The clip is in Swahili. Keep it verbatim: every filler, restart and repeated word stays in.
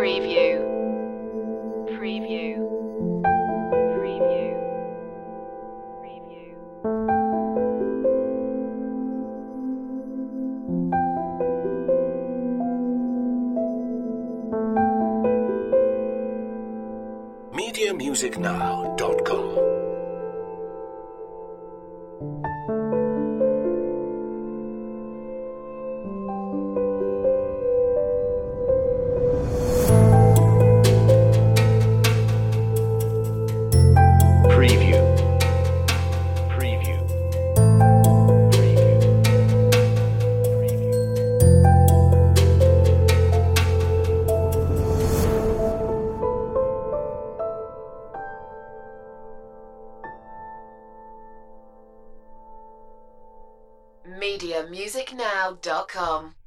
Preview. Preview. Preview. Preview. media music now dot com. Preview. Preview. Preview. Preview. media music now dot com